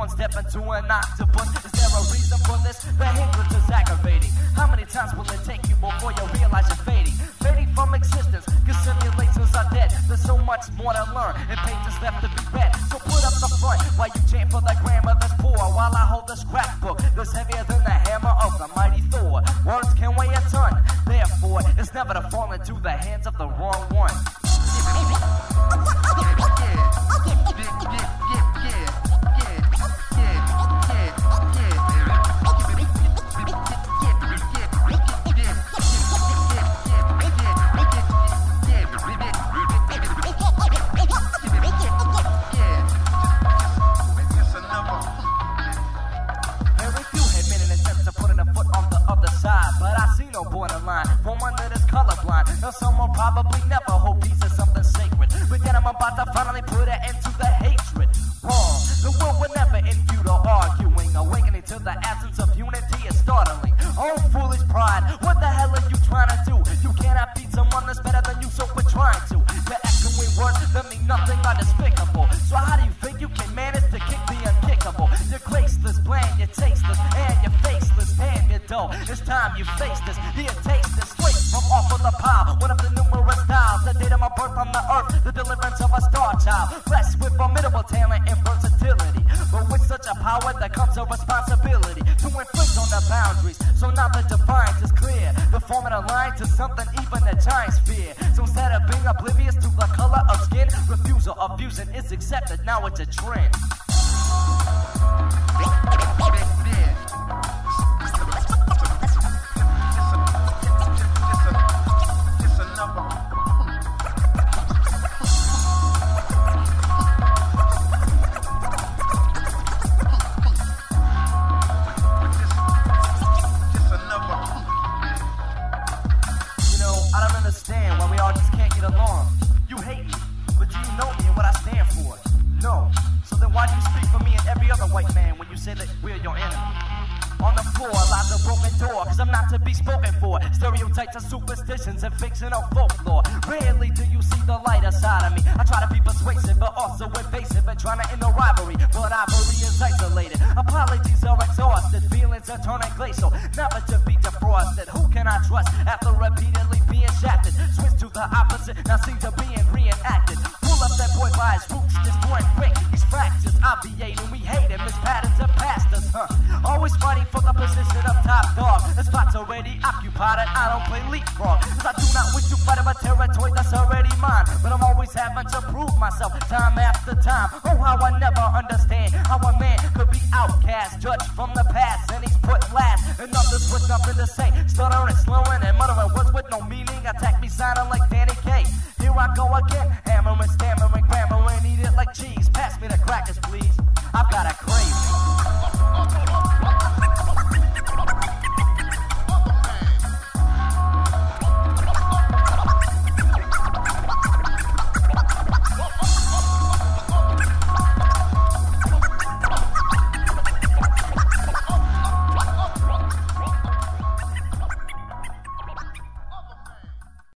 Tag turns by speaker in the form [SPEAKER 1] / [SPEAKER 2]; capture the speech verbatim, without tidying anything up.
[SPEAKER 1] one step into an octopus. Is there a reason for this? The hindrance is aggravating. How many times will it take you before you realize you're fading? Fading from existence, cause simulations are dead. There's so much more to learn, and pages left to be read. So put up the front, while you chant for the grammar that's poor, while I hold the scrapbook that's heavier than the hammer of the mighty Thor. Words can weigh a ton, therefore it's never to fall into the hands of the wrong one. Someone probably never hope peace is something sacred. But then I'm about to finally put an end to the hatred. Wrong, the world would never end due to arguing. Awakening to the absence of unity is startling. Oh, foolish pride, what the hell are you trying to do? You cannot beat someone that's better than you, so quit trying to. The echoing words that mean nothing are despicable. So how do you think you can manage to kick the unkickable? You're graceless, bland, you're tasteless, and you're faceless, and you're dull. It's time you face this, here taste this straight from off of the pile. One of the numerous styles, the date of my birth on the earth, the deliverance of a star child. Blessed with formidable talent and versatility, but with such a power that comes a responsibility to inflict on the boundaries. So now the defiance is clear, the forming a line to something even the giants fear. So instead of being oblivious to the color of skin, refusal of fusion is accepted, now it's a trend. Stereotypes and superstitions and fictional folklore. Rarely do you see the lighter side of me. I try to be persuasive but also evasive and trying to end the rivalry, but rivalry is isolated. Apologies are exhausted, feelings are turning glacial, never to be defrosted. Who can I trust after repeatedly being shafted? Switch to the opposite, now seem to being reenacted. Pull up that boy by his roots, destroying quick. These fractures obviating, we hate him. His patterns are past us, huh? Always fighting for the position of top dog. The spot's already occupied and I don't play leapfrog. Cause I do not wish to fight over territory that's already mine. But I'm always having to prove myself time after time. Oh, how I never understand how a man could be outcast, judged from the past, and he's put last. And others with nothing to say, stuttering, slurring, and muttering words with no meaning. Attack me sounding like Danny Kaye. Here I go again,